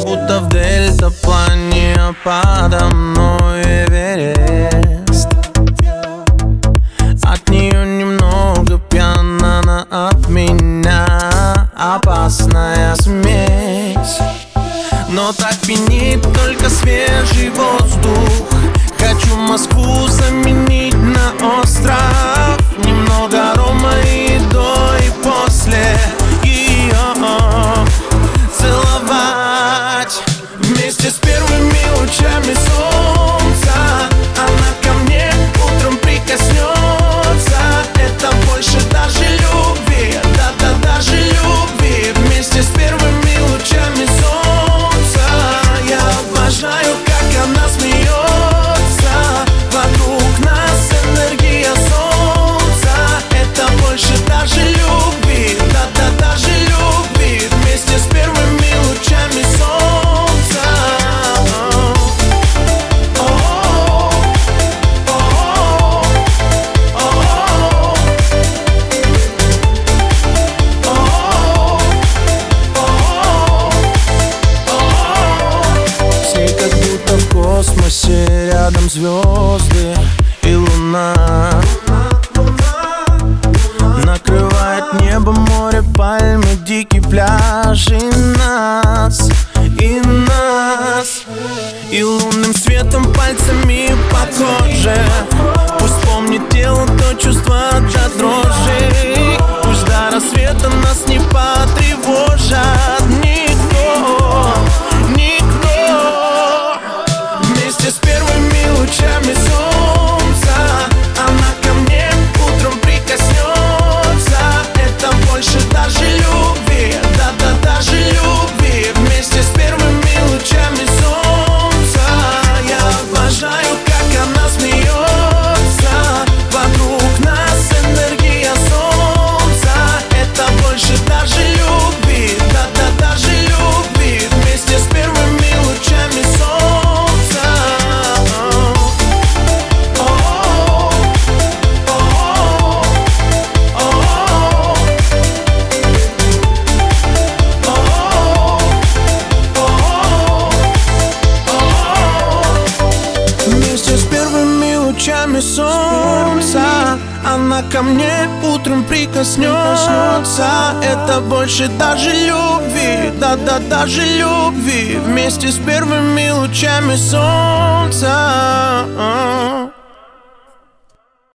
будто в дельтаплане, а подо мной Эверест. От нее немного пьяна, она от меня опасная смесь. Но так пьянит только свежий воздух. Хочу Москву заменить на остров. Немного рома и до, и после ее целовать. Вместе с первыми лучами солнца она ко мне утром прикоснется. Это больше даже любви, да-да, даже любви. Вместе с первыми лучами солнца я обожаю, как она смеется. Вокруг нас энергия солнца. Это больше даже любви, да-да, даже любви. Вместе с первыми лучами солнца. Все как будто в космосе, рядом звезды и луна. Накрывает небо, море, пальмы, дикий пляж и нас, и нас. И лунным светом пальцами по коже. Пусть помнит тело то чувство до дрожи. Пусть до рассвета нас не потревожат никто, никто. Вместе с первыми лучами солнца она ко мне утром прикоснется. Это больше даже любви, да-да, даже любви. Вместе с первыми лучами солнца я обожаю, как она смеется. Вокруг нас энергия солнца. Это больше даже любви, да-да, даже любви. Вместе с первыми лучами солнца. Вместе с первыми лучами солнца она ко мне утром прикоснется. Это больше даже любви, да-да, даже любви. Вместе с первыми лучами солнца.